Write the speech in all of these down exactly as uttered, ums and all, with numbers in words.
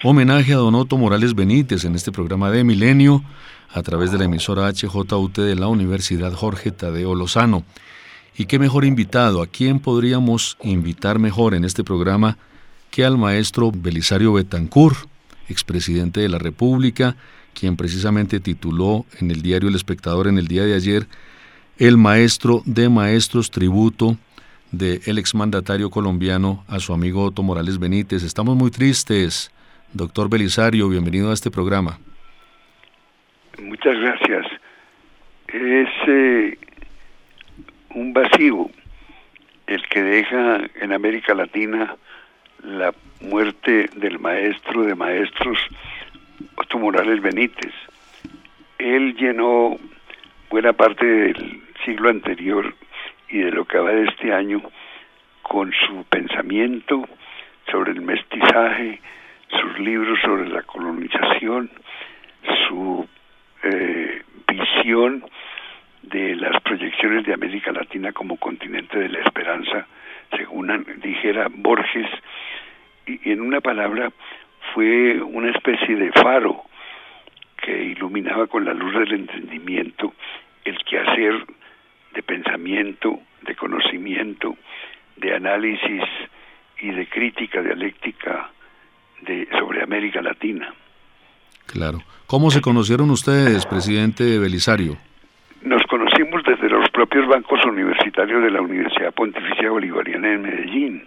homenaje a don Otto Morales Benítez en este programa de Milenio a través de la emisora H J U T de la Universidad Jorge Tadeo Lozano. Y qué mejor invitado, ¿a quién podríamos invitar mejor en este programa que al maestro Belisario Betancur, expresidente de la República, quien precisamente tituló en el diario El Espectador en el día de ayer el maestro de maestros, tributo del exmandatario colombiano a su amigo Otto Morales Benítez? Estamos muy tristes. Doctor Belisario, bienvenido a este programa. Muchas gracias. Es eh, un vacío el que deja en América Latina la muerte del maestro de maestros Otto Morales Benítez. Él llenó buena parte del siglo anterior y de lo que va de este año con su pensamiento sobre el mestizaje, sus libros sobre la colonización, su eh, visión de las proyecciones de América Latina como continente de la esperanza, según dijera Borges, y en una palabra fue una especie de faro que iluminaba con la luz del entendimiento el quehacer de pensamiento, de conocimiento, de análisis y de crítica dialéctica de, sobre América Latina. Claro. ¿Cómo se conocieron ustedes, presidente Belisario? Nos conocimos desde los propios bancos universitarios de la Universidad Pontificia Bolivariana de Medellín,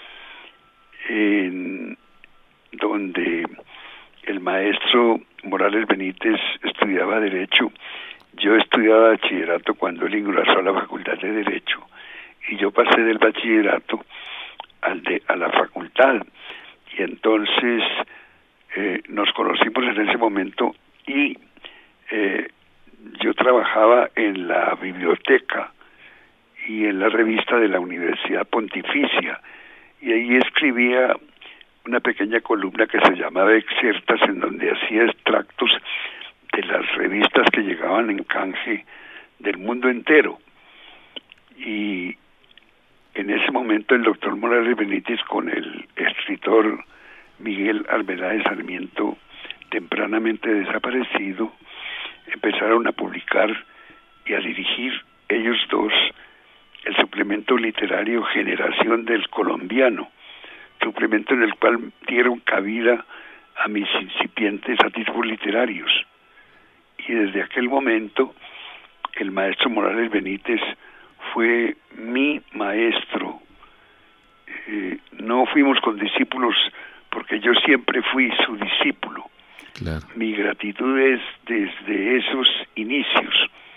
en donde el maestro Morales Benítez estudiaba Derecho. Yo estudiaba bachillerato cuando él ingresó a la Facultad de Derecho y yo pasé del bachillerato al de, a la facultad, y entonces eh, nos conocimos en ese momento y eh, yo trabajaba en la biblioteca y en la revista de la Universidad Pontificia, y ahí escribía una pequeña columna que se llamaba Excertas, en donde hacía extractos de las revistas que llegaban en canje del mundo entero. Y en ese momento el doctor Morales Benítez, con el escritor Miguel Arbeláez Sarmiento, tempranamente desaparecido, empezaron a publicar y a dirigir ellos dos el suplemento literario Generación del Colombiano, suplemento en el cual dieron cabida a mis incipientes atisbos literarios. Y desde aquel momento el maestro Morales Benítez fue mi maestro. Eh, no fuimos condiscípulos porque yo siempre fui su discípulo. Claro. Mi gratitud es desde esos inicios.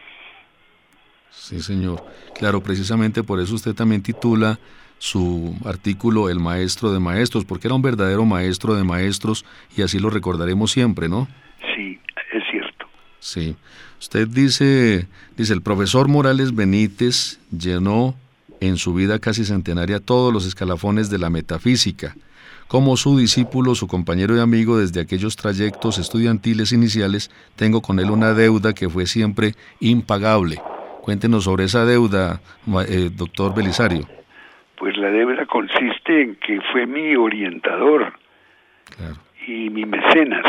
Sí, señor. Claro, precisamente por eso usted también titula su artículo El maestro de maestros, porque era un verdadero maestro de maestros y así lo recordaremos siempre, ¿no? Sí, es cierto. Sí. Usted dice, dice, el profesor Morales Benítez llenó en su vida casi centenaria todos los escalafones de la metafísica. Como su discípulo, su compañero y amigo desde aquellos trayectos estudiantiles iniciales, tengo con él una deuda que fue siempre impagable. Cuéntenos sobre esa deuda, eh, doctor Belisario. Pues la deuda consiste en que fue mi orientador, claro, y mi mecenas.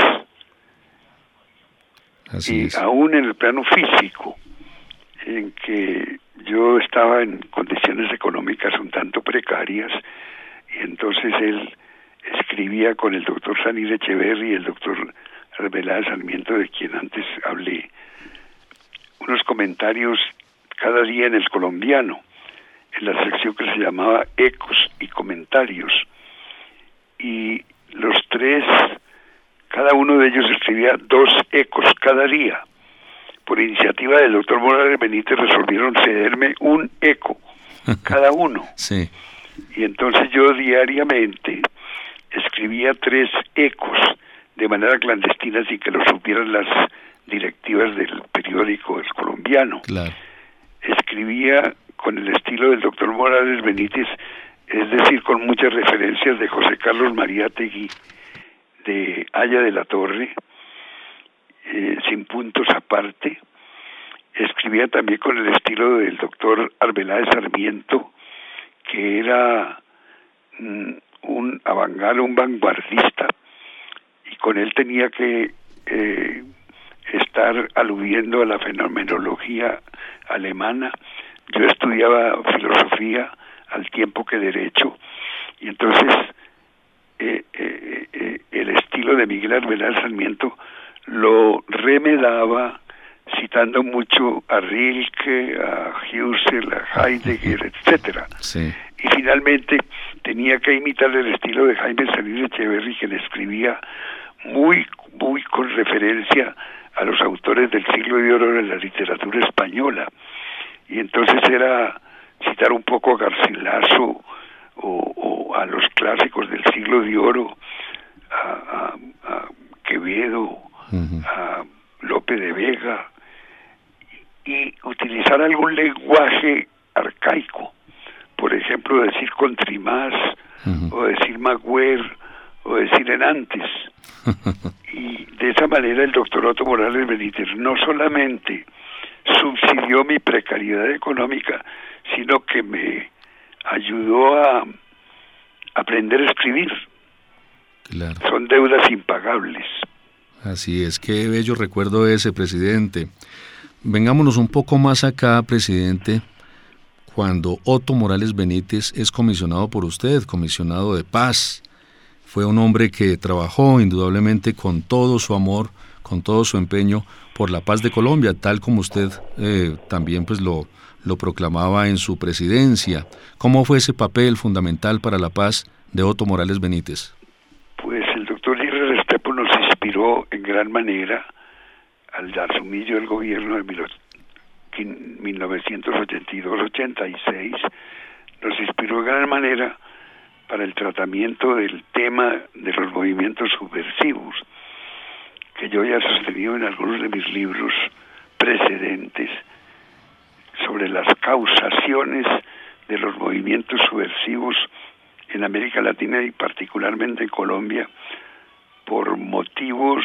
Así y es. Aún en el plano físico, en que yo estaba en condiciones económicas un tanto precarias, y entonces él escribía con el doctor Sanir Echeverri y el doctor Arbeláez Sarmiento, de quien antes hablé, unos comentarios cada día en El Colombiano, en la sección que se llamaba Ecos y Comentarios, y los tres, cada uno de ellos escribía dos ecos cada día. Por iniciativa del doctor Morales Benítez resolvieron cederme un eco cada uno. Sí. Y entonces yo diariamente escribía tres ecos de manera clandestina sin que lo supieran las directivas del periódico El Colombiano. Claro. Escribía con el estilo del doctor Morales Benítez, es decir, con muchas referencias de José Carlos Mariátegui, de Aya de la Torre, eh, sin puntos aparte. Escribía también con el estilo del doctor Arbeláez Sarmiento, que era mm, un avangard, un vanguardista, con él tenía que eh, estar aludiendo a la fenomenología alemana. Yo estudiaba filosofía al tiempo que derecho, y entonces eh, eh, eh, el estilo de Miguel Arbeláez Sarmiento lo remedaba citando mucho a Rilke, a Husserl, a Heidegger, etcétera. Sí. Y finalmente tenía que imitar el estilo de Jaime Salir Echeverri, que le escribía muy, muy con referencia a los autores del siglo de oro de la literatura española. Y entonces era citar un poco a Garcilaso o, o a los clásicos del siglo de oro, a, a, a Quevedo, uh-huh. a Lope de Vega, y utilizar algún lenguaje arcaico, por ejemplo decir contrimás, uh-huh. o decir magüer, o decir enantes. Y de esa manera el doctor Otto Morales Benítez no solamente subsidió mi precariedad económica, sino que me ayudó a aprender a escribir. Claro. Son deudas impagables. Así es, qué bello recuerdo ese, presidente. Vengámonos un poco más acá, presidente, cuando Otto Morales Benítez es comisionado por usted, comisionado de paz. Fue un hombre que trabajó indudablemente con todo su amor, con todo su empeño por la paz de Colombia, tal como usted eh, también pues lo, lo proclamaba en su presidencia. ¿Cómo fue ese papel fundamental para la paz de Otto Morales Benítez? Pues el doctor Jerry Restrepo nos inspiró en gran manera al asumir yo el gobierno de mil novecientos ochenta y dos ochenta y seis, nos inspiró en gran manera para el tratamiento del tema de los movimientos subversivos, que yo ya he sostenido en algunos de mis libros precedentes, sobre las causaciones de los movimientos subversivos en América Latina y particularmente en Colombia, por motivos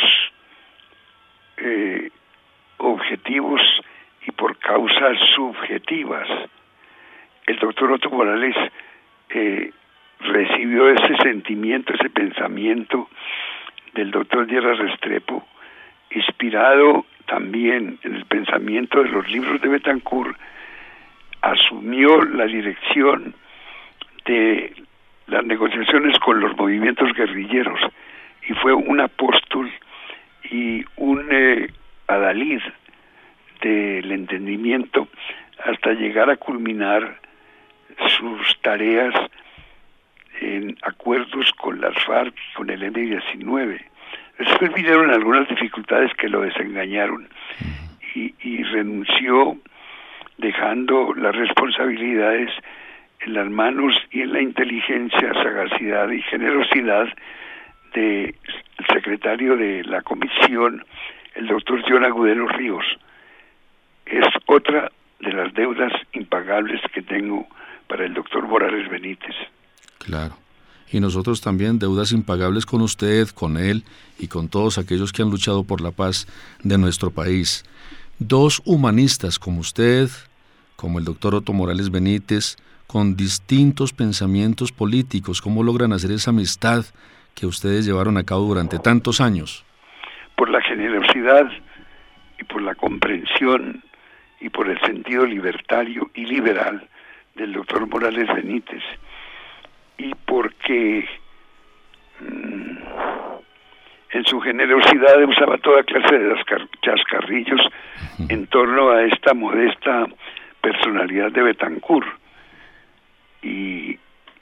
eh, objetivos y por causas subjetivas. El doctor Otto Morales eh, recibió ese sentimiento, ese pensamiento del doctor Jerry Restrepo, inspirado también en el pensamiento de los libros de Betancourt, asumió la dirección de las negociaciones con los movimientos guerrilleros y fue un apóstol y un eh, adalid del entendimiento hasta llegar a culminar sus tareas en acuerdos con las FARC y con el eme diecinueve. Después vinieron algunas dificultades que lo desengañaron y, y renunció, dejando las responsabilidades en las manos y en la inteligencia, sagacidad y generosidad del secretario de la comisión, el doctor John Agudelo Ríos. Es otra de las deudas impagables que tengo para el doctor Morales Benítez. Claro. Y nosotros también deudas impagables con usted, con él y con todos aquellos que han luchado por la paz de nuestro país. Dos humanistas como usted, como el doctor Otto Morales Benítez, con distintos pensamientos políticos, ¿cómo logran hacer esa amistad que ustedes llevaron a cabo durante tantos años? Por la generosidad y por la comprensión y por el sentido libertario y liberal del doctor Morales Benítez, y porque mmm, en su generosidad usaba toda clase de chascarrillos uh-huh. en torno a esta modesta personalidad de Betancourt, y,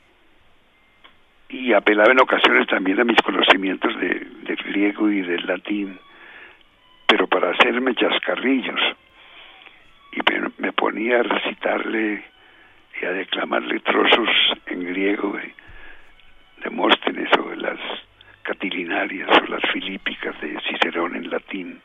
y apelaba en ocasiones también a mis conocimientos de, de griego y del latín, pero para hacerme chascarrillos, y me, me ponía a recitarle y a declamarle trozos en griego de Demóstenes o de las Catilinarias o las Filípicas de Cicerón en latín.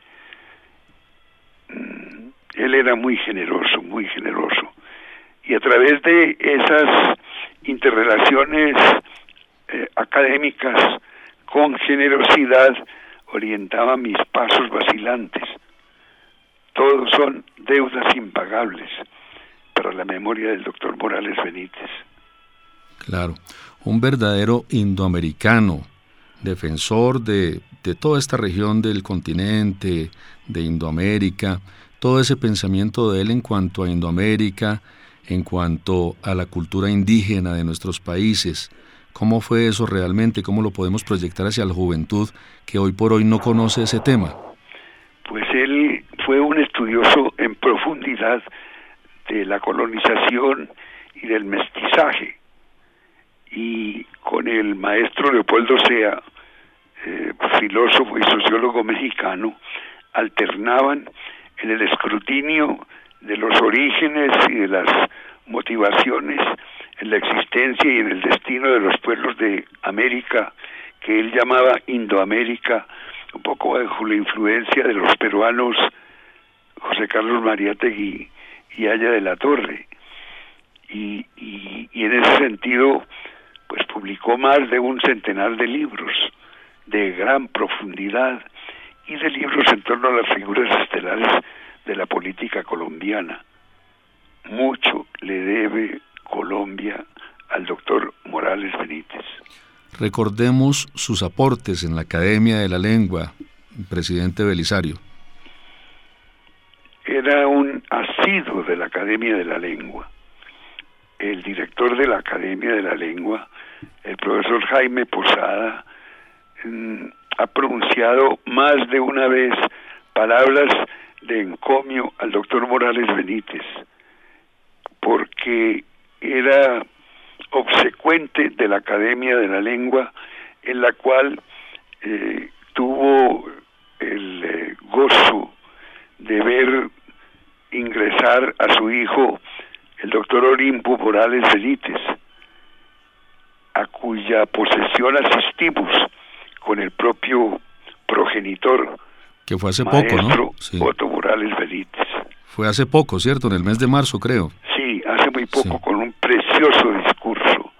Mm, él era muy generoso, muy generoso. Y a través de esas interrelaciones eh, académicas con generosidad orientaba mis pasos vacilantes. Todos son deudas impagables para la memoria del doctor Morales Benítez. Claro, un verdadero indoamericano, defensor de, de toda esta región del continente, de Indoamérica, todo ese pensamiento de él en cuanto a Indoamérica, en cuanto a la cultura indígena de nuestros países. ¿Cómo fue eso realmente? ¿Cómo lo podemos proyectar hacia la juventud que hoy por hoy no conoce ese tema? Pues él fue un estudioso en profundidad de la colonización y del mestizaje. Y con el maestro Leopoldo Sea, eh, filósofo y sociólogo mexicano, alternaban en el escrutinio de los orígenes y de las motivaciones en la existencia y en el destino de los pueblos de América, que él llamaba Indoamérica, un poco bajo la influencia de los peruanos José Carlos Mariátegui y Aya de la Torre. Y, y, y en ese sentido, pues publicó más de un centenar de libros de gran profundidad y de libros en torno a las figuras estelares de la política colombiana. Mucho le debe Colombia al doctor Morales Benítez. Recordemos sus aportes en la Academia de la Lengua, presidente Belisario. Era un asiduo de la Academia de la Lengua. El director de la Academia de la Lengua, el profesor Jaime Posada, ha pronunciado más de una vez palabras de encomio al doctor Morales Benítez, porque era obsecuente de la Academia de la Lengua, en la cual eh, tuvo el eh, gozo de ver ingresar a su hijo, el doctor Olimpo Morales Benítez, a cuya posesión asistimos con el propio progenitor, que fue hace maestro poco, ¿no? Sí. Otto Morales Benítez. Fue hace poco, ¿cierto? En el mes de marzo, creo. Sí, hace muy poco, sí. Con un precioso discurso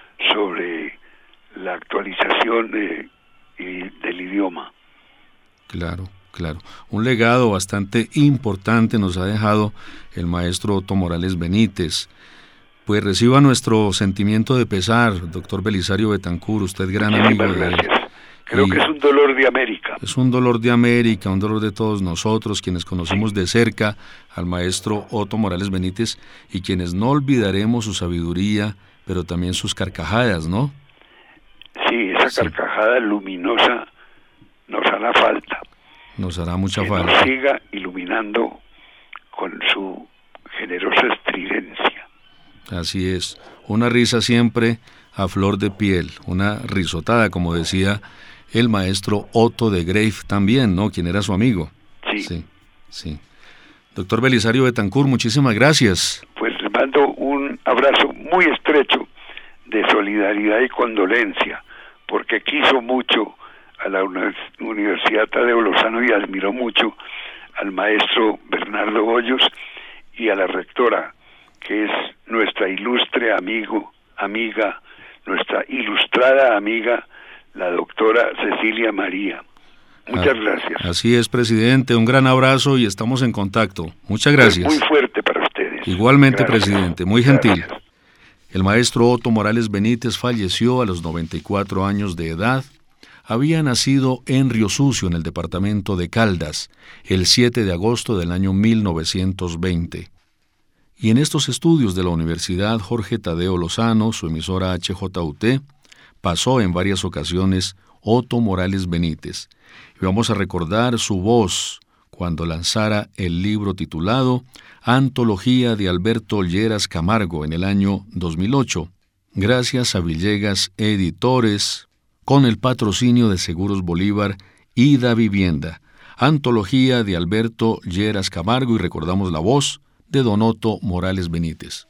sobre la actualización de, y, del idioma. Claro, claro. Un legado bastante importante nos ha dejado el maestro Otto Morales Benítez. Pues reciba nuestro sentimiento de pesar, doctor Belisario Betancur, usted gran amigo de él. Creo y que es un dolor de América. Es un dolor de América, un dolor de todos nosotros, quienes conocimos de cerca al maestro Otto Morales Benítez y quienes no olvidaremos su sabiduría, pero también sus carcajadas, ¿no? Sí, esa sí. carcajada luminosa nos hará falta. Nos hará mucha que falta. Nos siga iluminando con su generosa estridencia. Así es, una risa siempre a flor de piel, una risotada, como decía el maestro Otto de Greif también, ¿no? Quien era su amigo. Sí. Sí, sí. Doctor Belisario Betancur, muchísimas gracias. Pues le mando un abrazo muy estrecho de solidaridad y condolencia, porque quiso mucho a la Universidad Tadeo Lozano y admiró mucho al maestro Bernardo Hoyos y a la rectora, que es nuestra ilustre amigo, amiga, nuestra ilustrada amiga, la doctora Cecilia María. Muchas ah, gracias. Así es, presidente. Un gran abrazo y estamos en contacto. Muchas gracias. Muy fuerte para ustedes. Igualmente, gracias. Presidente. Muy gentil. Gracias. El maestro Otto Morales Benítez falleció a los noventa y cuatro años de edad. Había nacido en Río Sucio, en el departamento de Caldas, el siete de agosto del año mil novecientos veinte. Y en estos estudios de la Universidad Jorge Tadeo Lozano, su emisora H J U T, pasó en varias ocasiones Otto Morales Benítez. Y vamos a recordar su voz cuando lanzara el libro titulado Antología de Alberto Lleras Camargo en el año dos mil ocho, gracias a Villegas Editores, con el patrocinio de Seguros Bolívar y Da Vivienda. Antología de Alberto Lleras Camargo, y recordamos la voz de don Otto Morales Benítez.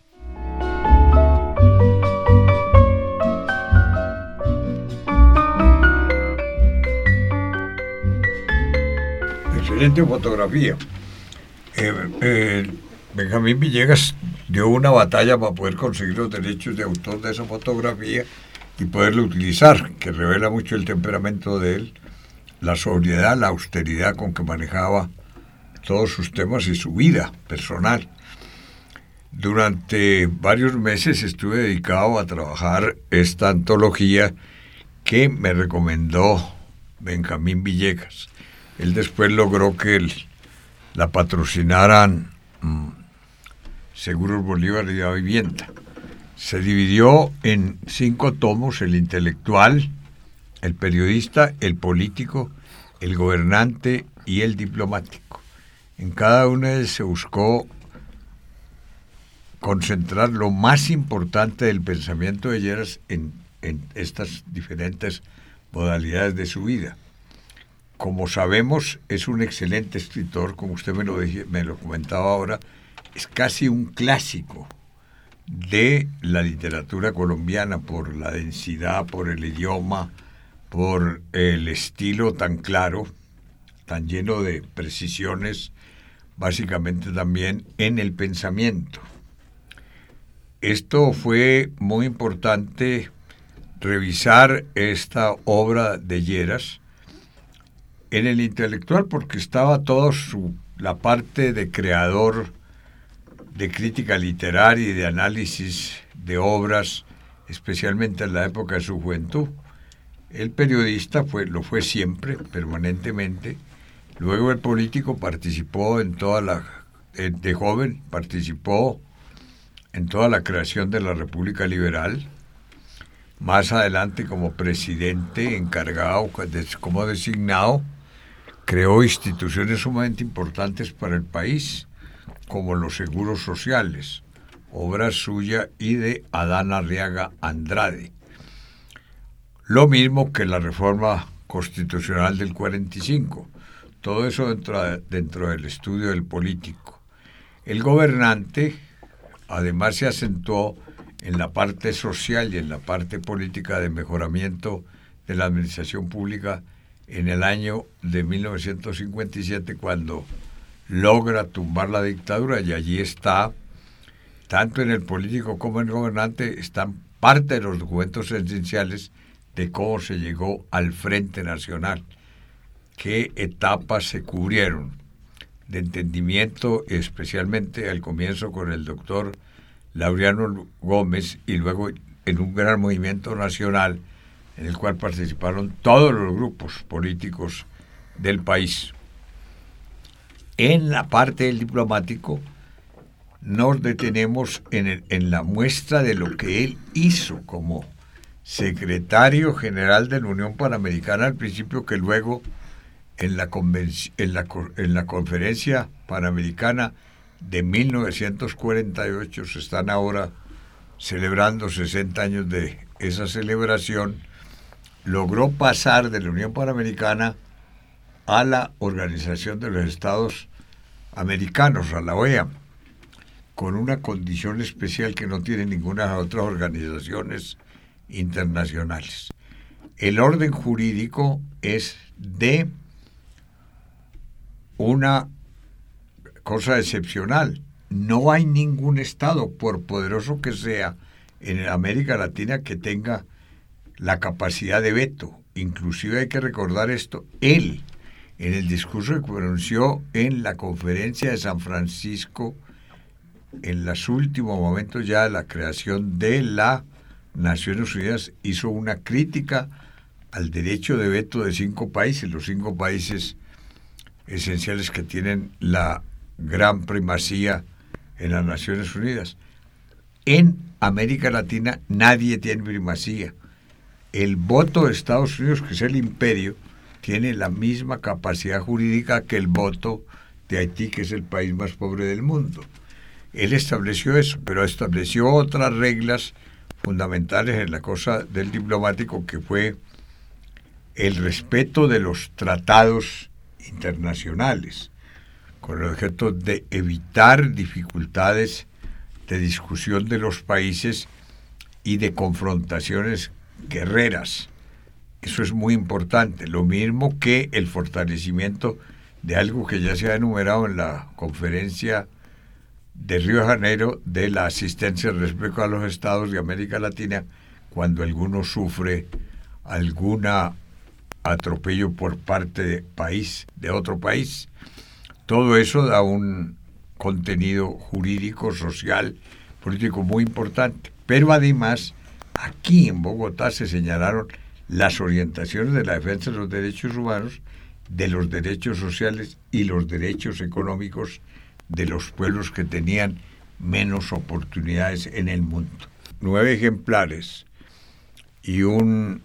Excelente fotografía. Eh, eh, Benjamín Villegas dio una batalla para poder conseguir los derechos de autor de esa fotografía y poderla utilizar, que revela mucho el temperamento de él, la sobriedad, la austeridad con que manejaba todos sus temas y su vida personal. Durante varios meses estuve dedicado a trabajar esta antología que me recomendó Benjamín Villegas. Él después logró que el, la patrocinaran mmm, Seguros Bolívar y la Vivienda. Se dividió en cinco tomos: el intelectual, el periodista, el político, el gobernante y el diplomático. En cada uno de ellos se buscó concentrar lo más importante del pensamiento de Lleras en, en estas diferentes modalidades de su vida. Como sabemos, es un excelente escritor, como usted me lo, dije, me lo comentaba ahora, es casi un clásico de la literatura colombiana por la densidad, por el idioma, por el estilo tan claro, tan lleno de precisiones, básicamente también en el pensamiento. Esto fue muy importante, revisar esta obra de Lleras en el intelectual, porque estaba toda su, la parte de creador, de crítica literaria y de análisis de obras, especialmente en la época de su juventud. El periodista fue, lo fue siempre, permanentemente. Luego el político participó en toda la, de joven, participó en toda la creación de la República Liberal. Más adelante, como presidente encargado, como designado, creó instituciones sumamente importantes para el país, como los seguros sociales, obra suya y de Adán Arriaga Andrade. Lo mismo que la reforma constitucional del cuarenta y cinco. Todo eso dentro, de, dentro del estudio del político. El gobernante, además, se acentuó en la parte social y en la parte política de mejoramiento de la administración pública en el año de mil novecientos cincuenta y siete, cuando logra tumbar la dictadura, y allí está, tanto en el político como en el gobernante, están parte de los documentos esenciales de cómo se llegó al Frente Nacional, qué etapas se cubrieron de entendimiento, especialmente al comienzo con el doctor Laureano Gómez, y luego en un gran movimiento nacional en el cual participaron todos los grupos políticos del país. En la parte del diplomático nos detenemos en, el, en la muestra de lo que él hizo como secretario general de la Unión Panamericana al principio, que luego en la, convenci- en la, en la conferencia panamericana de mil novecientos cuarenta y ocho, se están ahora celebrando sesenta años de esa celebración, logró pasar de la Unión Panamericana a la Organización de los Estados Americanos, a la O E A, con una condición especial que no tiene ninguna de las otras organizaciones internacionales. El orden jurídico es de una cosa excepcional. No hay ningún Estado, por poderoso que sea, en América Latina que tenga la capacidad de veto. Inclusive hay que recordar esto, él, en el discurso que pronunció en la conferencia de San Francisco, en los últimos momentos ya de la creación de las Naciones Unidas, hizo una crítica al derecho de veto de cinco países, los cinco países esenciales que tienen la gran primacía en las Naciones Unidas. En América Latina nadie tiene primacía. El voto de Estados Unidos, que es el imperio, tiene la misma capacidad jurídica que el voto de Haití, que es el país más pobre del mundo. Él estableció eso, pero estableció otras reglas fundamentales en la cosa del diplomático, que fue el respeto de los tratados internacionales, con el objeto de evitar dificultades de discusión de los países y de confrontaciones guerreras. Eso es muy importante, lo mismo que el fortalecimiento de algo que ya se ha enumerado en la conferencia de Río de Janeiro, de la asistencia respecto a los estados de América Latina cuando alguno sufre algún atropello por parte de país, de otro país. Todo eso da un contenido jurídico, social, político muy importante. Pero además, aquí en Bogotá se señalaron las orientaciones de la defensa de los derechos humanos, de los derechos sociales y los derechos económicos de los pueblos que tenían menos oportunidades en el mundo. Nueve ejemplares y un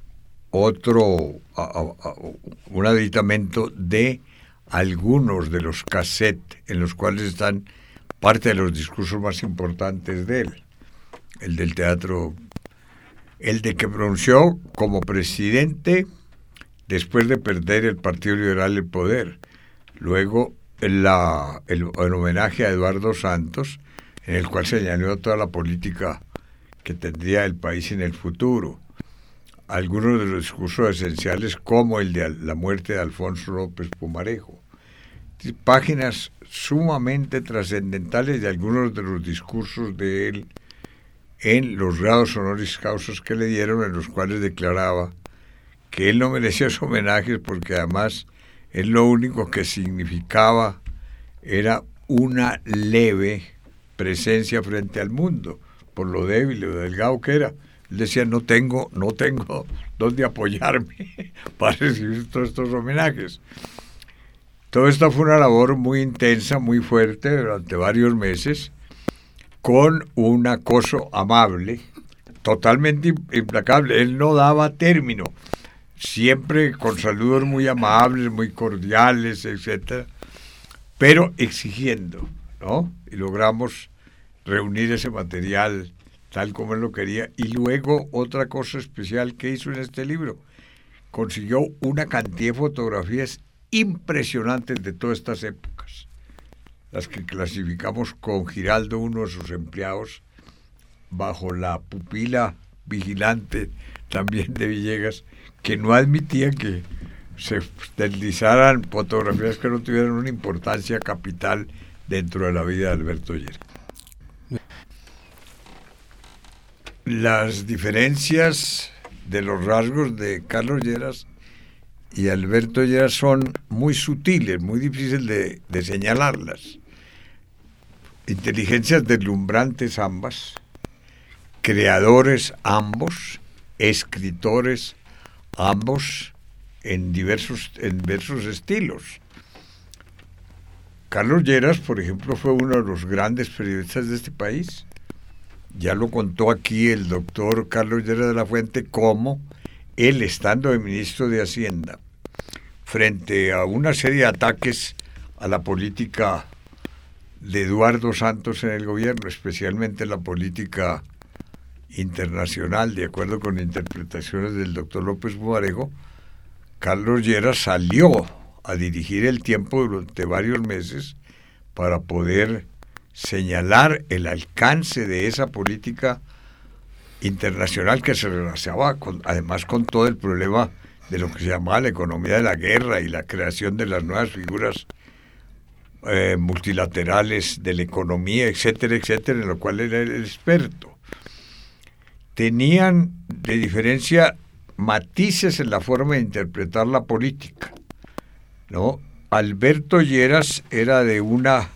otro a, a, a, un aditamento de algunos de los cassettes en los cuales están parte de los discursos más importantes de él. El del teatro, el de que pronunció como presidente después de perder el Partido Liberal el poder. Luego la, el, el homenaje a Eduardo Santos, en el cual señaló toda la política que tendría el país en el futuro. Algunos de los discursos esenciales, como el de la muerte de Alfonso López Pumarejo. Páginas sumamente trascendentales de algunos de los discursos de él en los grados honoris causa que le dieron, en los cuales declaraba que él no merecía esos homenajes porque además él lo único que significaba era una leve presencia frente al mundo, por lo débil o delgado que era. Él decía, no tengo, no tengo dónde apoyarme para recibir todos estos homenajes. Todo esto fue una labor muy intensa, muy fuerte, durante varios meses, con un acoso amable, totalmente implacable. Él no daba término, siempre con saludos muy amables, muy cordiales, etcétera, pero exigiendo, ¿no? Y logramos reunir ese material tal como él lo quería. Y luego otra cosa especial que hizo en este libro, consiguió una cantidad de fotografías impresionantes de todas estas épocas, las que clasificamos con Giraldo, uno de sus empleados, bajo la pupila vigilante también de Villegas, que no admitía que se deslizaran fotografías que no tuvieran una importancia capital dentro de la vida de Alberto Lleras. Las diferencias de los rasgos de Carlos Lleras y Alberto Lleras son muy sutiles, muy difíciles de, de señalarlas. Inteligencias deslumbrantes ambas, creadores ambos, escritores ambos en diversos, en diversos estilos. Carlos Lleras, por ejemplo, fue uno de los grandes periodistas de este país. Ya lo contó aquí el doctor Carlos Lleras de la Fuente, cómo él, estando de ministro de Hacienda, frente a una serie de ataques a la política de Eduardo Santos en el gobierno, especialmente la política internacional, de acuerdo con interpretaciones del doctor López Pumarejo, Carlos Lleras salió a dirigir El Tiempo durante varios meses para poder señalar el alcance de esa política internacional que se relacionaba con, además con todo el problema de lo que se llamaba la economía de la guerra y la creación de las nuevas figuras eh, multilaterales de la economía, etcétera, etcétera, en lo cual era el experto. Tenían de diferencia matices en la forma de interpretar la política, ¿no? Alberto Lleras era de una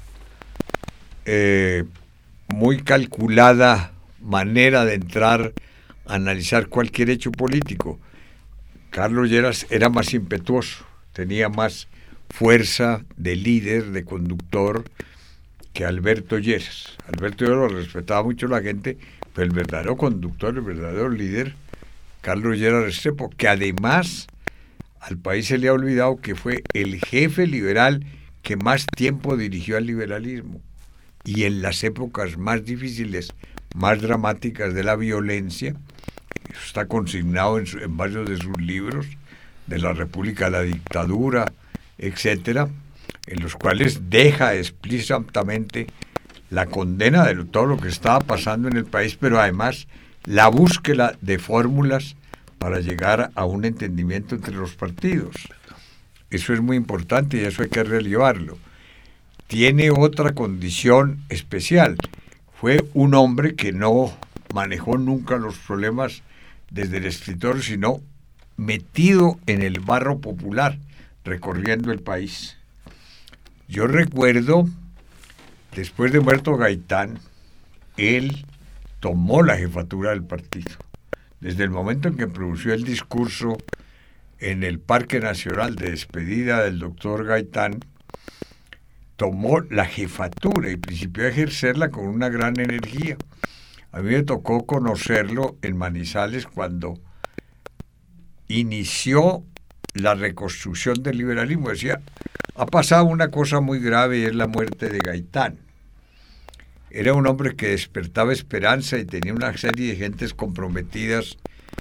eh, muy calculada manera de entrar a analizar cualquier hecho político. Carlos Lleras era más impetuoso, tenía más fuerza de líder, de conductor que Alberto Lleras. Alberto Lleras lo respetaba mucho la gente, pero el verdadero conductor, el verdadero líder, Carlos Lleras Restrepo, que además al país se le ha olvidado que fue el jefe liberal que más tiempo dirigió al liberalismo, y en las épocas más difíciles, más dramáticas de la violencia. Eso está consignado en, su, en varios de sus libros, de la República a la Dictadura, etcétera, en los cuales deja explícitamente la condena de todo lo que estaba pasando en el país, pero además la búsqueda de fórmulas para llegar a un entendimiento entre los partidos. Eso es muy importante y eso hay que relevarlo. Tiene otra condición especial. Fue un hombre que no manejó nunca los problemas desde el escritor, sino metido en el barro popular, recorriendo el país. Yo recuerdo, después de muerto Gaitán, él tomó la jefatura del partido. desde el momento en que pronunció el discurso en el Parque Nacional de despedida del doctor Gaitán, tomó la jefatura y principió a ejercerla con una gran energía. A mí me tocó conocerlo en Manizales cuando inició la reconstrucción del liberalismo. Decía, ha pasado una cosa muy grave y es la muerte de Gaitán. Era un hombre que despertaba esperanza y tenía una serie de gentes comprometidas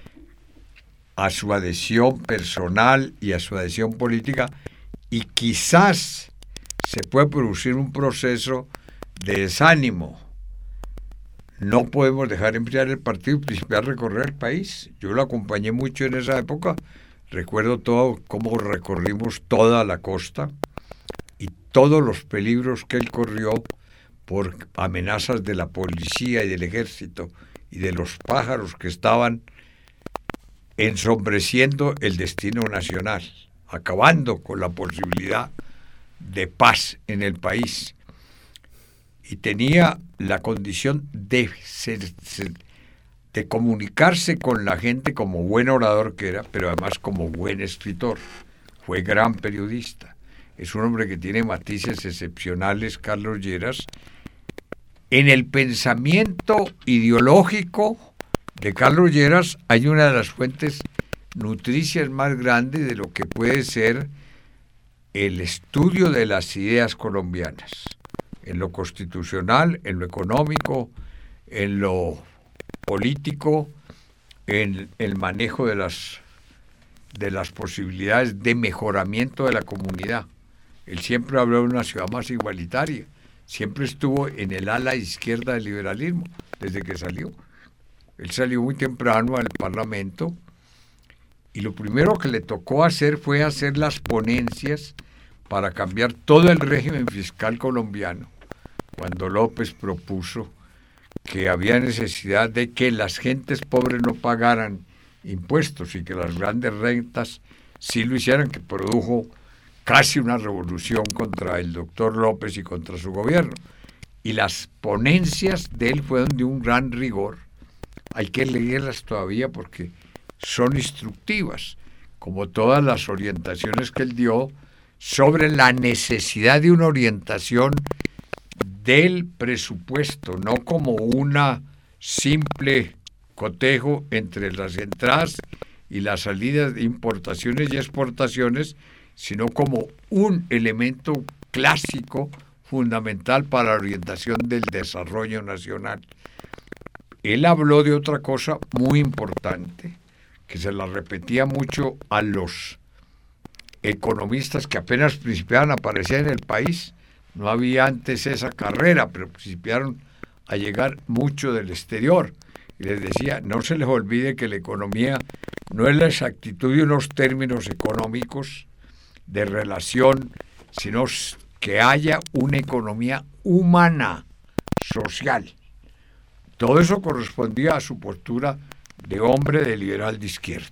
a su adhesión personal y a su adhesión política, y quizás se puede producir un proceso de desánimo. No podemos dejar enfriar el partido y principiar a recorrer el país. Yo lo acompañé mucho en esa época. Recuerdo todo cómo recorrimos toda la costa y todos los peligros que él corrió por amenazas de la policía y del ejército y de los pájaros que estaban ensombreciendo el destino nacional, acabando con la posibilidad de paz en el país. Y tenía la condición de, ser, ser, de comunicarse con la gente como buen orador que era, pero además como buen escritor. Fue gran periodista. Es un hombre que tiene matices excepcionales, Carlos Lleras. En el pensamiento ideológico de Carlos Lleras hay una de las fuentes nutricias más grandes de lo que puede ser el estudio de las ideas colombianas, en lo constitucional, en lo económico, en lo político, en el manejo de las, de las posibilidades de mejoramiento de la comunidad. Él siempre habló de una ciudad más igualitaria, siempre estuvo en el ala izquierda del liberalismo desde que salió. Él salió muy temprano al Parlamento y lo primero que le tocó hacer fue hacer las ponencias para cambiar todo el régimen fiscal colombiano, cuando López propuso que había necesidad de que las gentes pobres no pagaran impuestos y que las grandes rentas sí lo hicieran, que produjo casi una revolución contra el doctor López y contra su gobierno. Y las ponencias de él fueron de un gran rigor. Hay que leerlas todavía porque son instructivas, como todas las orientaciones que él dio sobre la necesidad de una orientación del presupuesto, no como una simple cotejo entre las entradas y las salidas de importaciones y exportaciones, sino como un elemento clásico fundamental para la orientación del desarrollo nacional. Él habló de otra cosa muy importante, que se la repetía mucho a los economistas que apenas principiaban a aparecer en el país. No había antes esa carrera, pero principiaron a llegar mucho del exterior. Y les decía, no se les olvide que la economía no es la exactitud de unos términos económicos de relación, sino que haya una economía humana, social. Todo eso correspondía a su postura de hombre de liberal de izquierda.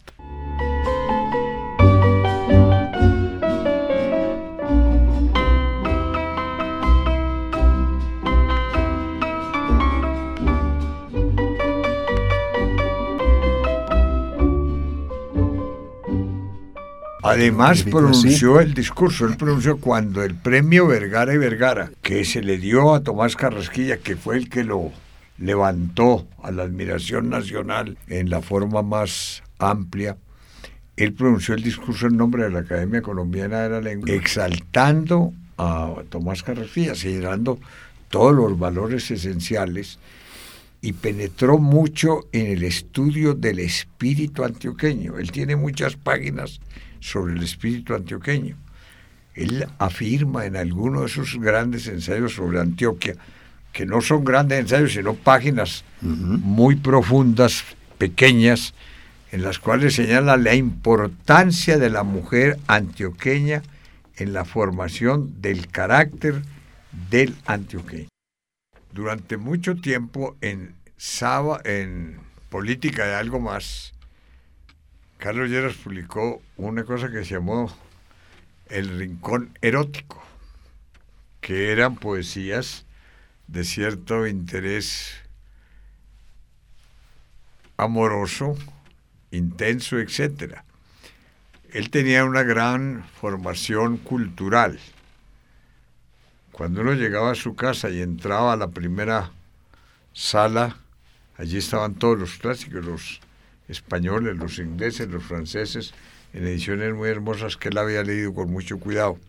Además pronunció el discurso, él pronunció cuando el premio Vergara y Vergara, que se le dio a Tomás Carrasquilla, que fue el que lo levantó a la admiración nacional en la forma más amplia, él pronunció el discurso en nombre de la Academia Colombiana de la Lengua, exaltando a Tomás Carrasquilla, señalando todos los valores esenciales, y penetró mucho en el estudio del espíritu antioqueño. Él tiene muchas páginas sobre el espíritu antioqueño. Él afirma en alguno de esos grandes ensayos sobre Antioquia, que no son grandes ensayos, sino páginas uh-huh. muy profundas, pequeñas, en las cuales señala la importancia de la mujer antioqueña en la formación del carácter del antioqueño. Durante mucho tiempo en Saba, en Política de Algo Más, Carlos Lleras publicó una cosa que se llamó El Rincón Erótico, que eran poesías de cierto interés amoroso intenso, etcétera. Él tenía una gran formación cultural. Cuando uno llegaba a su casa y entraba a la primera sala, allí estaban todos los clásicos, los españoles, los ingleses, los franceses, en ediciones muy hermosas que él había leído con mucho cuidado.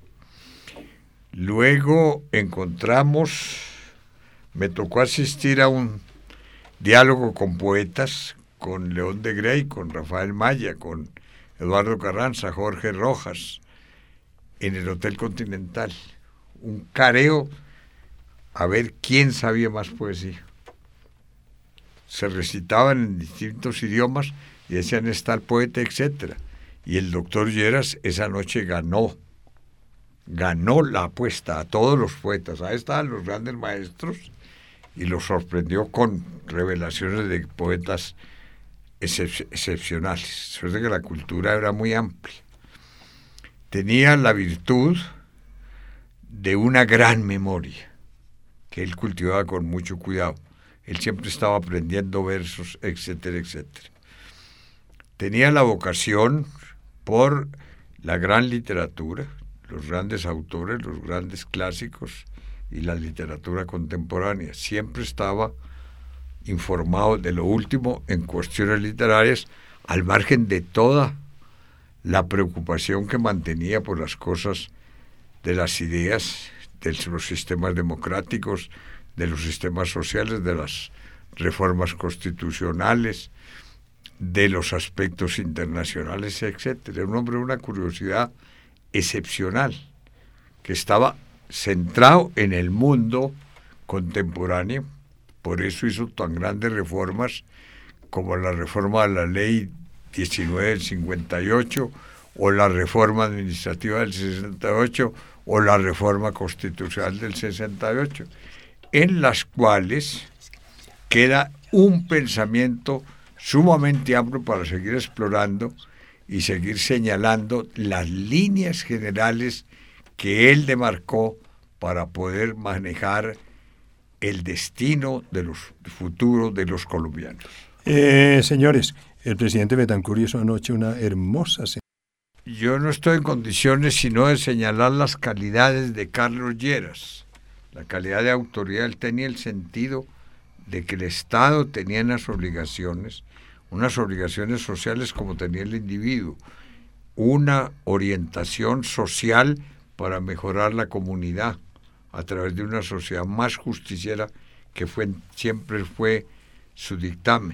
Luego encontramos, me tocó asistir a un diálogo con poetas, con León de Grey, con Rafael Maya, con Eduardo Carranza, Jorge Rojas, en el Hotel Continental. Un careo a ver quién sabía más poesía. Se recitaban en distintos idiomas y decían está el poeta, etcétera. Y el doctor Lleras esa noche ganó, ganó la apuesta a todos los poetas. Ahí estaban los grandes maestros y los sorprendió con revelaciones de poetas excep- excepcionales. Suerte que la cultura era muy amplia. Tenía la virtud de una gran memoria que él cultivaba con mucho cuidado. Él siempre estaba aprendiendo versos, etcétera, etcétera. Tenía la vocación por la gran literatura, los grandes autores, los grandes clásicos y la literatura contemporánea. Siempre estaba informado de lo último en cuestiones literarias, al margen de toda la preocupación que mantenía por las cosas de las ideas, de los sistemas democráticos, de los sistemas sociales, de las reformas constitucionales, de los aspectos internacionales, etcétera. Un hombre de una curiosidad excepcional, que estaba centrado en el mundo contemporáneo. Por eso hizo tan grandes reformas como la reforma de la ley diecinueve del cincuenta y ocho, o la reforma administrativa del sesenta y ocho, o la reforma constitucional del sesenta y ocho, en las cuales queda un pensamiento sumamente amplio para seguir explorando y seguir señalando las líneas generales que él demarcó para poder manejar el destino de los futuros de los colombianos. Eh, señores, el presidente Betancur hizo anoche una hermosa... Yo no estoy en condiciones sino de señalar las calidades de Carlos Lleras. La calidad de autoridad. Él tenía el sentido de que el Estado tenía unas obligaciones, unas obligaciones sociales como tenía el individuo, una orientación social para mejorar la comunidad a través de una sociedad más justiciera, que fue, siempre fue su dictamen.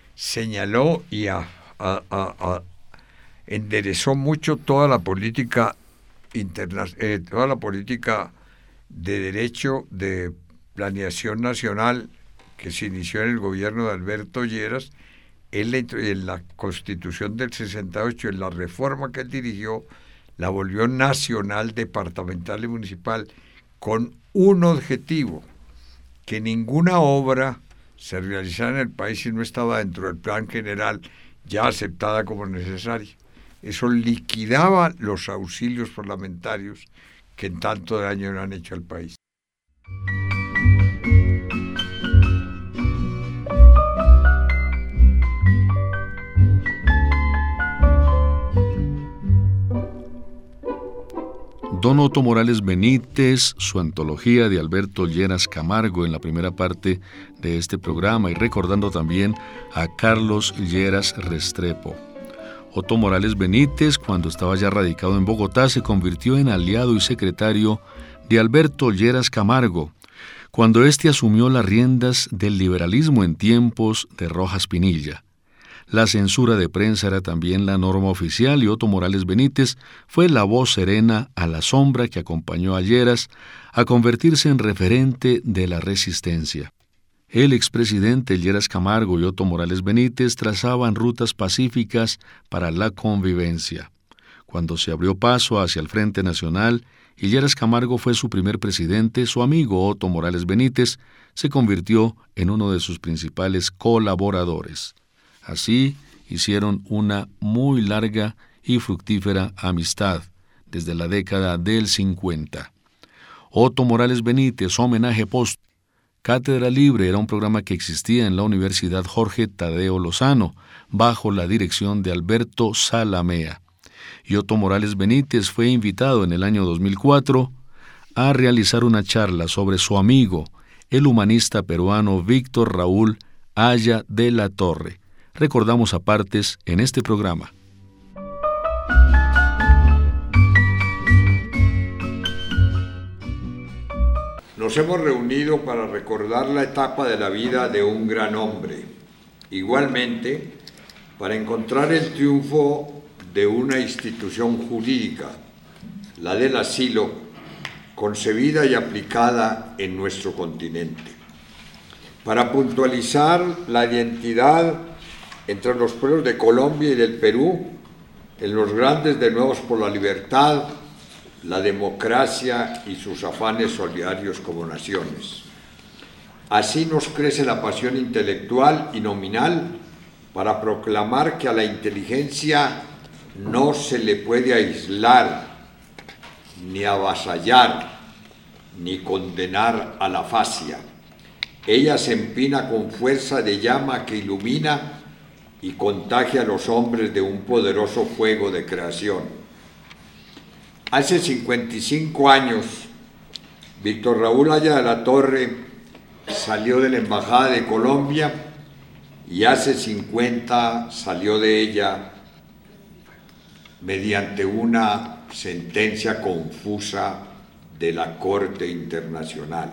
Señaló y a, a, a, a, enderezó mucho toda la política interna, eh, toda la política de derecho de planeación nacional que se inició en el gobierno de Alberto Lleras. Él, en la Constitución del sesenta y ocho, en la reforma que él dirigió, la volvió nacional, departamental y municipal, con un objetivo: que ninguna obra se realizara en el país si no estaba dentro del plan general ya aceptada como necesaria. Eso liquidaba los auxilios parlamentarios que en tanto daño le han hecho al país. Don Otto Morales Benítez, su antología de Alberto Lleras Camargo en la primera parte de este programa, y recordando también a Carlos Lleras Restrepo. Otto Morales Benítez, cuando estaba ya radicado en Bogotá, se convirtió en aliado y secretario de Alberto Lleras Camargo, cuando éste asumió las riendas del liberalismo en tiempos de Rojas Pinilla. La censura de prensa era también la norma oficial y Otto Morales Benítez fue la voz serena a la sombra que acompañó a Lleras a convertirse en referente de la resistencia. El expresidente Lleras Camargo y Otto Morales Benítez trazaban rutas pacíficas para la convivencia. Cuando se abrió paso hacia el Frente Nacional y Lleras Camargo fue su primer presidente, su amigo Otto Morales Benítez se convirtió en uno de sus principales colaboradores. Así hicieron una muy larga y fructífera amistad desde la década del cincuenta. Otto Morales Benítez, homenaje póstumo. Cátedra Libre era un programa que existía en la Universidad Jorge Tadeo Lozano, bajo la dirección de Alberto Zalamea. Y Otto Morales Benítez fue invitado en el año dos mil cuatro a realizar una charla sobre su amigo, el humanista peruano Víctor Raúl Haya de la Torre. Recordamos a partes en este programa. Nos hemos reunido para recordar la etapa de la vida de un gran hombre. Igualmente, para encontrar el triunfo de una institución jurídica, la del asilo, concebida y aplicada en nuestro continente. Para puntualizar la identidad entre los pueblos de Colombia y del Perú en los grandes denuevos por la libertad, la democracia y sus afanes solidarios como naciones. Así nos crece la pasión intelectual y nominal para proclamar que a la inteligencia no se le puede aislar, ni avasallar, ni condenar a la fascia. Ella se empina con fuerza de llama que ilumina y contagia a los hombres de un poderoso fuego de creación. Hace cincuenta y cinco años, Víctor Raúl Haya de la Torre salió de la Embajada de Colombia y hace cincuenta salió de ella mediante una sentencia confusa de la Corte Internacional.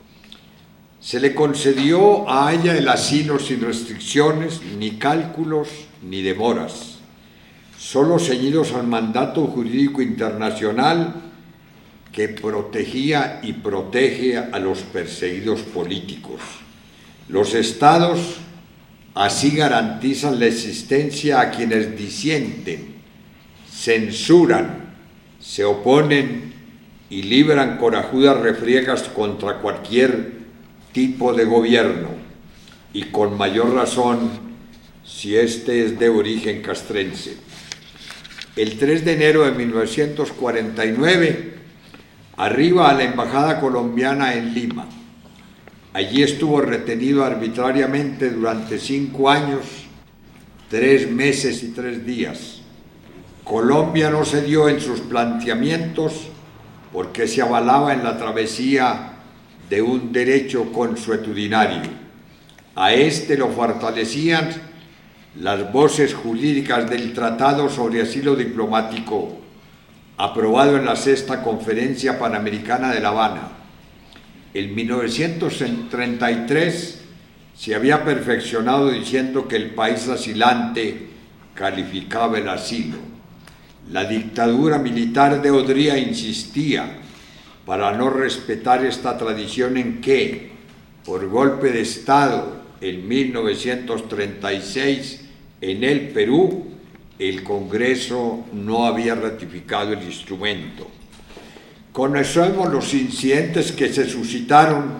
Se le concedió a Haya el asilo sin restricciones, ni cálculos, ni demoras, solo ceñidos al mandato jurídico internacional que protegía y protege a los perseguidos políticos. Los estados así garantizan la existencia a quienes disienten, censuran, se oponen y libran corajudas refriegas contra cualquier tipo de gobierno, y con mayor razón si éste es de origen castrense. El tres de enero de mil novecientos cuarenta y nueve, arriba a la embajada colombiana en Lima. Allí estuvo retenido arbitrariamente durante cinco años, tres meses y tres días. Colombia no cedió en sus planteamientos porque se avalaba en la travesía de un derecho consuetudinario. A este lo fortalecían las voces jurídicas del Tratado sobre Asilo Diplomático, aprobado en la Sexta Conferencia Panamericana de La Habana. En mil novecientos treinta y tres se había perfeccionado diciendo que el país asilante calificaba el asilo. La dictadura militar de Odría insistía para no respetar esta tradición en que, por golpe de Estado, en mil novecientos treinta y seis, en el Perú, el Congreso no había ratificado el instrumento. Conocemos los incidentes que se suscitaron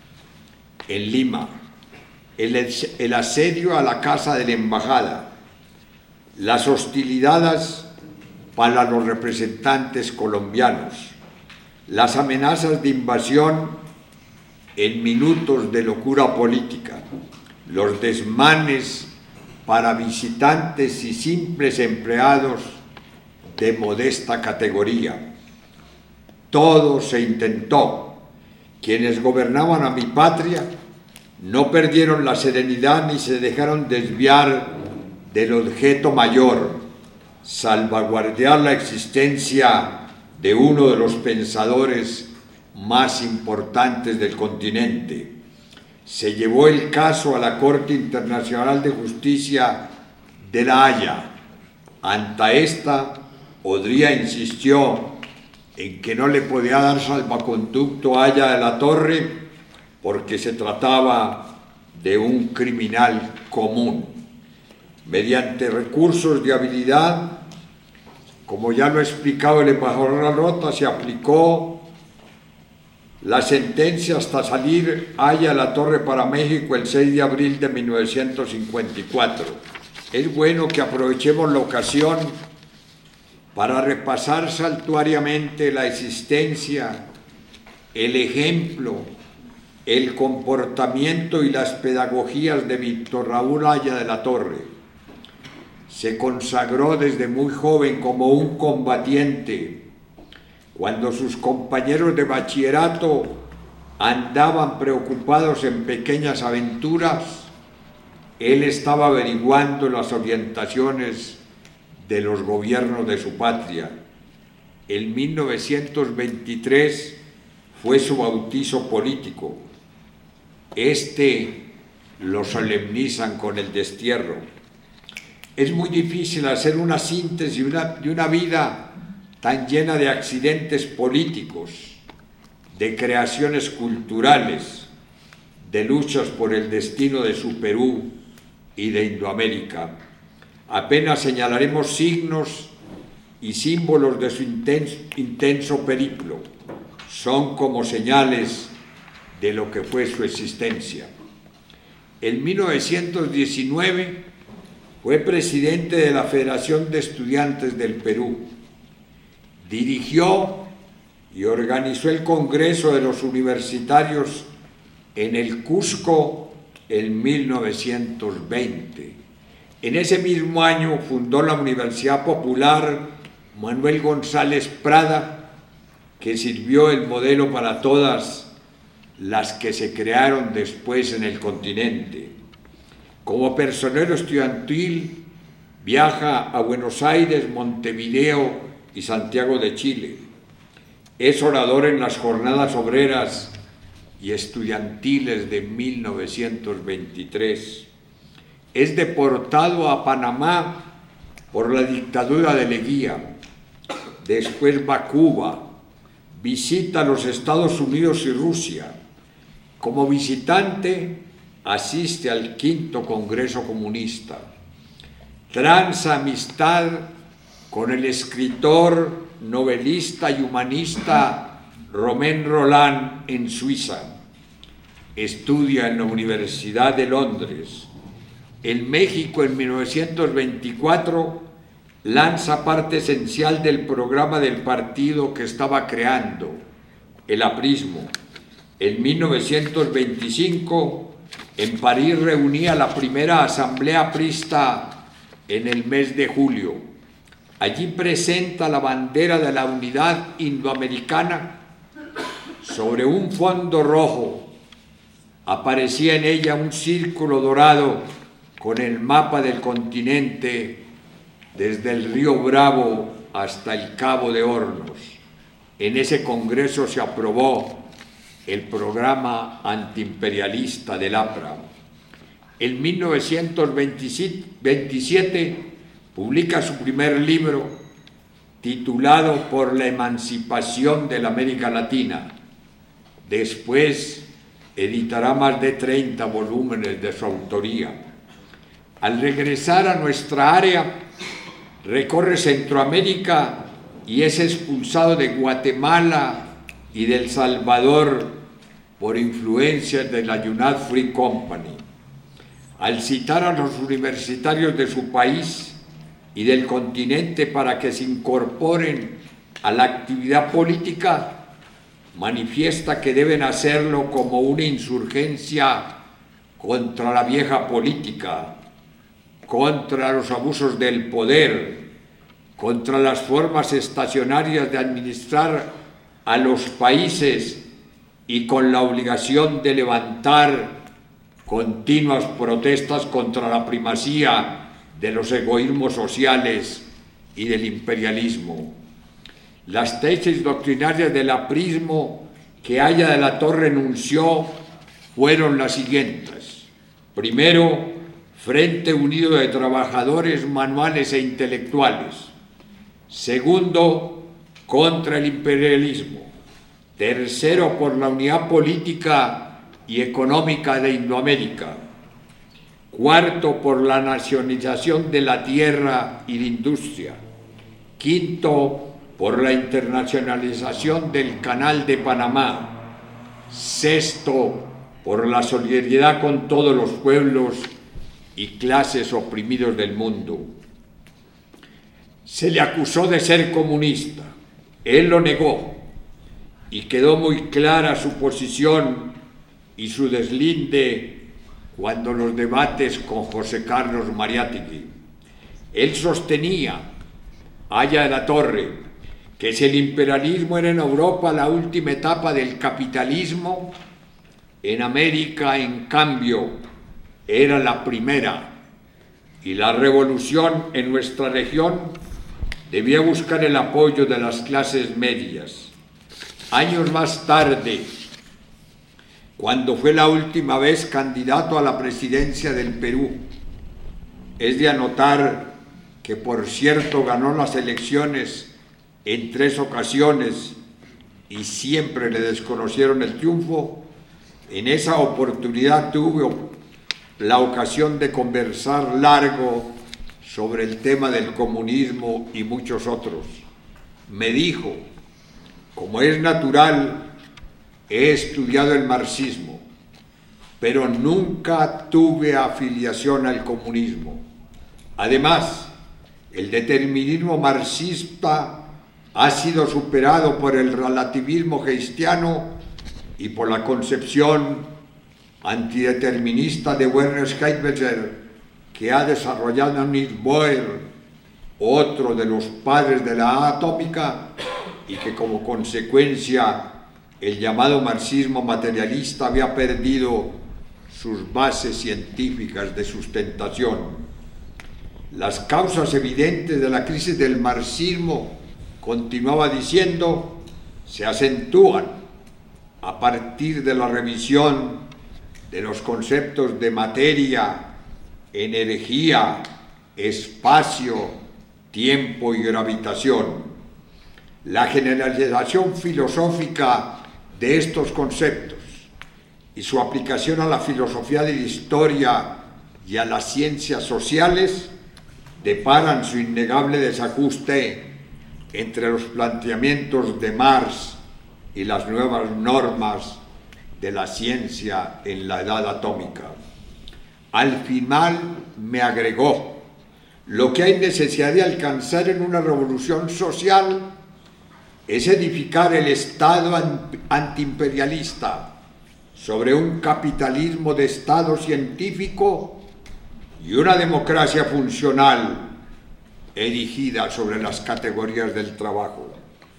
en Lima, el, el asedio a la casa de la embajada, las hostilidades para los representantes colombianos, las amenazas de invasión en minutos de locura política, los desmanes para visitantes y simples empleados de modesta categoría. Todo se intentó. Quienes gobernaban a mi patria no perdieron la serenidad ni se dejaron desviar del objeto mayor, salvaguardar la existencia de uno de los pensadores más importantes del continente. Se llevó el caso a la Corte Internacional de Justicia de La Haya. Ante esta, Odría insistió en que no le podía dar salvoconducto a Haya de la Torre porque se trataba de un criminal común. Mediante recursos de habilidad, como ya lo ha explicado el embajador Larrota, se aplicó la sentencia hasta salir Haya de la Torre para México el seis de abril de mil novecientos cincuenta y cuatro. Es bueno que aprovechemos la ocasión para repasar saltuariamente la existencia, el ejemplo el comportamiento y las pedagogías de Víctor Raúl Haya de la Torre. Se consagró desde muy joven como un combatiente. Cuando sus compañeros de bachillerato andaban preocupados en pequeñas aventuras, él estaba averiguando las orientaciones de los gobiernos de su patria. En mil novecientos veintitrés fue su bautizo político. Este lo solemnizan con el destierro. Es muy difícil hacer una síntesis de una, de una vida tan llena de accidentes políticos, de creaciones culturales, de luchas por el destino de su Perú y de Indoamérica. Apenas señalaremos signos y símbolos de su intenso, intenso periplo. Son como señales de lo que fue su existencia. En mil novecientos diecinueve fue presidente de la Federación de Estudiantes del Perú. Dirigió y organizó el Congreso de los Universitarios en el Cusco en mil novecientos veinte. En ese mismo año fundó la Universidad Popular Manuel González Prada, que sirvió el modelo para todas las que se crearon después en el continente. Como personero estudiantil, viaja a Buenos Aires, Montevideo y Santiago de Chile. Es orador en las jornadas obreras y estudiantiles de mil novecientos veintitrés. Es deportado a Panamá por la dictadura de Leguía. Después va a Cuba, visita los Estados Unidos y Rusia. Como visitante, asiste al quinto Congreso Comunista. Tranza amistad con el escritor, novelista y humanista Romain Rolland en Suiza. Estudia en la Universidad de Londres. En México, en mil novecientos veinticuatro, lanza parte esencial del programa del partido que estaba creando, el aprismo. En mil novecientos veinticinco, en París reunía la primera asamblea aprista en el mes de julio. Allí presenta la bandera de la unidad indoamericana sobre un fondo rojo. Aparecía en ella un círculo dorado con el mapa del continente desde el río Bravo hasta el Cabo de Hornos. En ese congreso se aprobó el programa antiimperialista del APRA. En mil novecientos veintisiete publica su primer libro titulado Por la emancipación de la América Latina. Después editará más de treinta volúmenes de su autoría. Al regresar a nuestra área, recorre Centroamérica y es expulsado de Guatemala y de El Salvador por influencias de la United Free Company. Al citar a los universitarios de su país y del continente para que se incorporen a la actividad política, manifiesta que deben hacerlo como una insurgencia contra la vieja política, contra los abusos del poder, contra las formas estacionarias de administrar a los países y con la obligación de levantar continuas protestas contra la primacía de los egoísmos sociales y del imperialismo. Las tesis doctrinarias del aprismo que Haya de la Torre enunció fueron las siguientes. Primero, Frente Unido de Trabajadores Manuales e Intelectuales. Segundo, contra el imperialismo. Tercero, por la unidad política y económica de Indoamérica. Cuarto, por la nacionalización de la tierra y la industria. Quinto, por la internacionalización del Canal de Panamá. Sexto, por la solidaridad con todos los pueblos y clases oprimidos del mundo. Se le acusó de ser comunista. Él lo negó y quedó muy clara su posición y su deslinde cuando los debates con José Carlos Mariátegui. Él sostenía, Haya de la Torre, que si el imperialismo era en Europa la última etapa del capitalismo, en América, en cambio, era la primera, y la revolución en nuestra región debía buscar el apoyo de las clases medias. Años más tarde, cuando fue la última vez candidato a la presidencia del Perú, es de anotar que, por cierto, ganó las elecciones en tres ocasiones y siempre le desconocieron el triunfo. En esa oportunidad tuve la ocasión de conversar largo sobre el tema del comunismo y muchos otros. Me dijo, como es natural, he estudiado el marxismo, pero nunca tuve afiliación al comunismo. Además, el determinismo marxista ha sido superado por el relativismo hegeliano y por la concepción antideterminista de Werner Heidegger, que ha desarrollado Niels Bohr, otro de los padres de la atómica, y que como consecuencia el llamado marxismo materialista había perdido sus bases científicas de sustentación. Las causas evidentes de la crisis del marxismo, continuaba diciendo, se acentúan a partir de la revisión de los conceptos de materia, energía, espacio, tiempo y gravitación. La generalización filosófica de estos conceptos y su aplicación a la filosofía de la historia y a las ciencias sociales deparan su innegable desajuste entre los planteamientos de Marx y las nuevas normas de la ciencia en la edad atómica. Al final me agregó, lo que hay necesidad de alcanzar en una revolución social es edificar el Estado antiimperialista sobre un capitalismo de Estado científico y una democracia funcional erigida sobre las categorías del trabajo.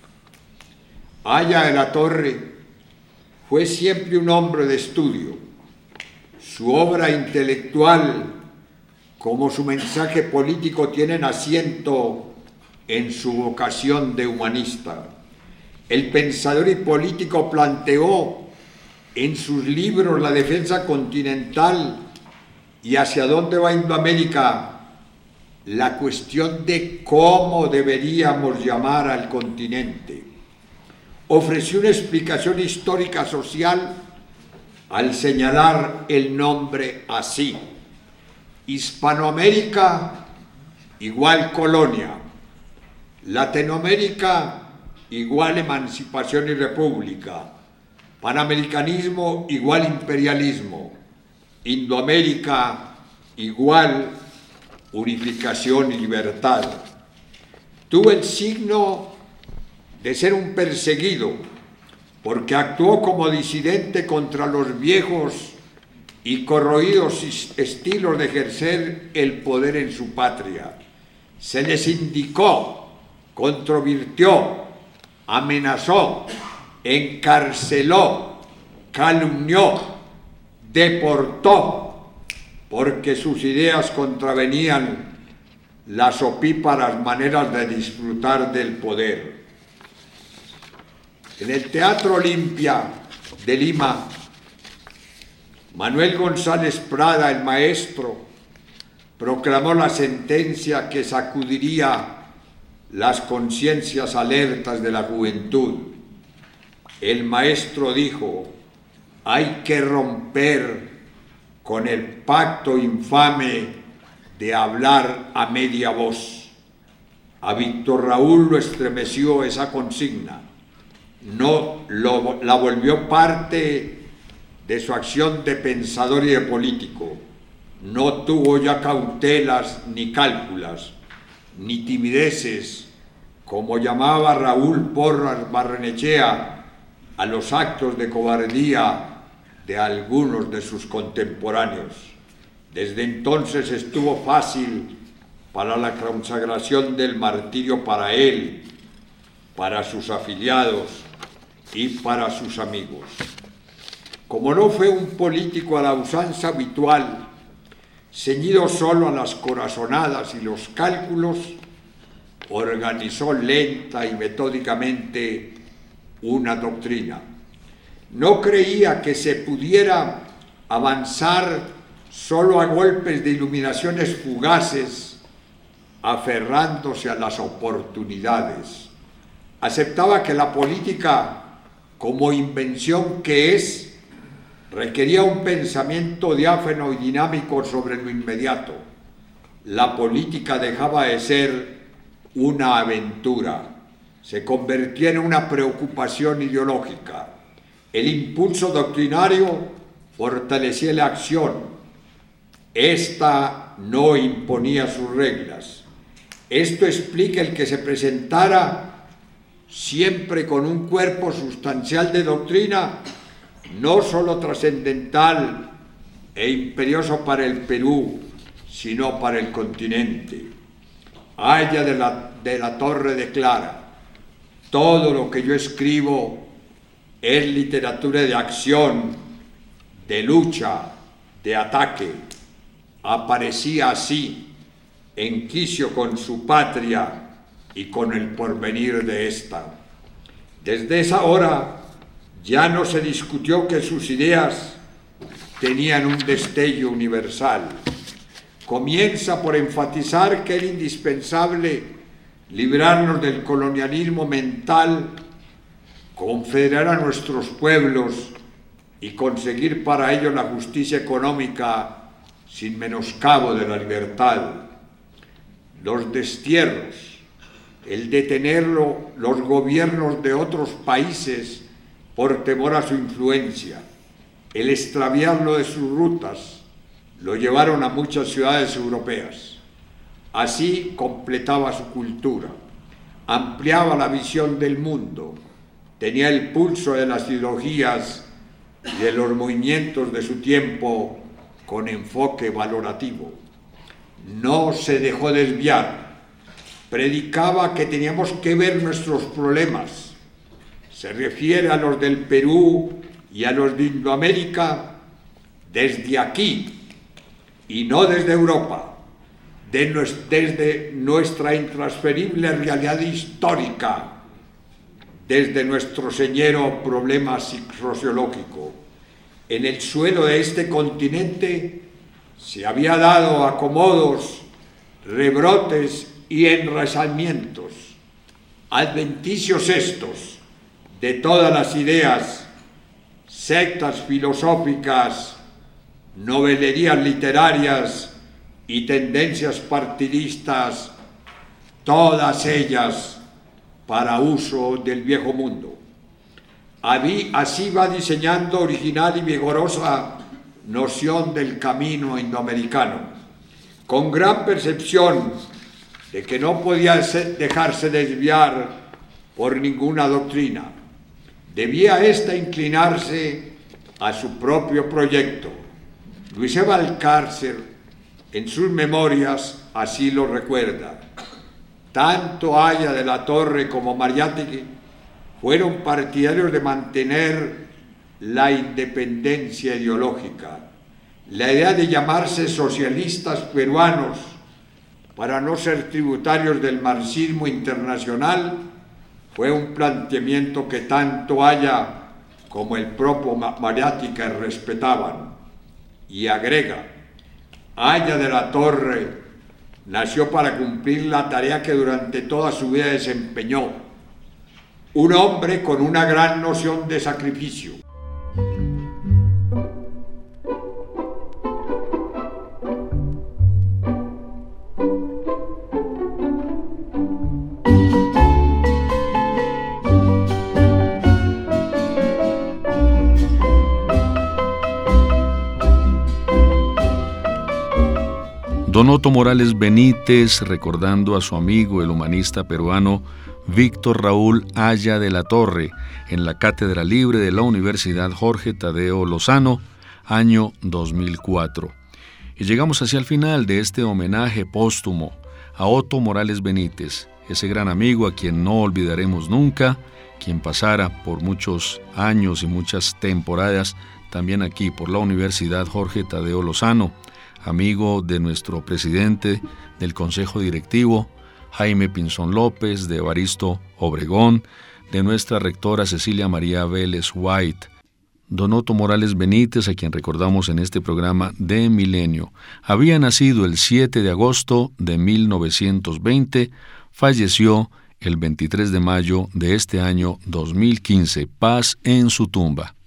Haya de la Torre fue siempre un hombre de estudio. Su obra intelectual, como su mensaje político, tienen asiento en su vocación de humanista. El pensador y político planteó en sus libros la defensa continental y hacia dónde va Indoamérica, la cuestión de cómo deberíamos llamar al continente. Ofreció una explicación histórica social al señalar el nombre así: Hispanoamérica igual colonia, Latinoamérica igual emancipación y república, Panamericanismo igual imperialismo, Indoamérica igual unificación y libertad. Tuvo el signo de ser un perseguido, porque actuó como disidente contra los viejos y corroídos estilos de ejercer el poder en su patria. Se les indicó, controvirtió, amenazó, encarceló, calumnió, deportó, porque sus ideas contravenían las opíparas maneras de disfrutar del poder. En el Teatro Olimpia de Lima, Manuel González Prada, el maestro, proclamó la sentencia que sacudiría las conciencias alertas de la juventud. El maestro dijo: hay que romper con el pacto infame de hablar a media voz. A Víctor Raúl lo estremeció esa consigna. No lo, la volvió parte de su acción de pensador y de político. No tuvo ya cautelas ni cálculas, ni timideces, como llamaba Raúl Porras Barrenechea a los actos de cobardía de algunos de sus contemporáneos. Desde entonces estuvo fácil para la consagración del martirio para él, para sus afiliados y para sus amigos. Como no fue un político a la usanza habitual, ceñido solo a las corazonadas y los cálculos, organizó lenta y metódicamente una doctrina. No creía que se pudiera avanzar solo a golpes de iluminaciones fugaces, aferrándose a las oportunidades. Aceptaba que la política, como invención que es, requería un pensamiento diáfano y dinámico sobre lo inmediato. La política dejaba de ser una aventura, se convertía en una preocupación ideológica. El impulso doctrinario fortalecía la acción. Esta no imponía sus reglas. Esto explica el que se presentara siempre con un cuerpo sustancial de doctrina, no solo trascendental e imperioso para el Perú, sino para el continente. Aya de la, de la Torre declara: todo lo que yo escribo es literatura de acción, de lucha, de ataque. Aparecía así, en quicio con su patria y con el porvenir de ésta. Desde esa hora ya no se discutió que sus ideas tenían un destello universal. Comienza por enfatizar que era indispensable librarnos del colonialismo mental, confederar a nuestros pueblos y conseguir para ello la justicia económica sin menoscabo de la libertad. Los destierros, el detenerlo los gobiernos de otros países por temor a su influencia, el extraviarlo de sus rutas, lo llevaron a muchas ciudades europeas. Así completaba su cultura, ampliaba la visión del mundo, tenía el pulso de las ideologías y de los movimientos de su tiempo con enfoque valorativo. No se dejó desviar, predicaba que teníamos que ver nuestros problemas. Se refiere a los del Perú y a los de Indoamérica desde aquí y no desde Europa, desde nuestra intransferible realidad histórica, desde nuestro señero problema sociológico. En el suelo de este continente se había dado acomodos, rebrotes y enraizamientos, adventicios estos de todas las ideas, sectas filosóficas, novelerías literarias y tendencias partidistas, todas ellas para uso del viejo mundo. Así va diseñando original y vigorosa noción del camino indoamericano, con gran percepción de que no podía dejarse desviar por ninguna doctrina. Debía ésta inclinarse a su propio proyecto. Luis E. Valcárcel, en sus memorias, así lo recuerda. Tanto Aya de la Torre como Mariátegui fueron partidarios de mantener la independencia ideológica. La idea de llamarse socialistas peruanos para no ser tributarios del marxismo internacional fue un planteamiento que tanto Aya como el propio Mariátegui respetaban. Y agrega: Aya de la Torre nació para cumplir la tarea que durante toda su vida desempeñó. Un hombre con una gran noción de sacrificio. Don Otto Morales Benítez, recordando a su amigo, el humanista peruano Víctor Raúl Aya de la Torre, en la Cátedra Libre de la Universidad Jorge Tadeo Lozano, año dos mil cuatro. Y llegamos hacia el final de este homenaje póstumo a Otto Morales Benítez, ese gran amigo a quien no olvidaremos nunca, quien pasara por muchos años y muchas temporadas también aquí por la Universidad Jorge Tadeo Lozano, amigo de nuestro presidente del Consejo Directivo, Jaime Pinzón López, de Evaristo Obregón, de nuestra rectora Cecilia María Vélez White. Don Otto Morales Benítez, a quien recordamos en este programa de Milenio, había nacido el siete de agosto de mil novecientos veinte, falleció el veintitrés de mayo de este año dos mil quince. Paz en su tumba.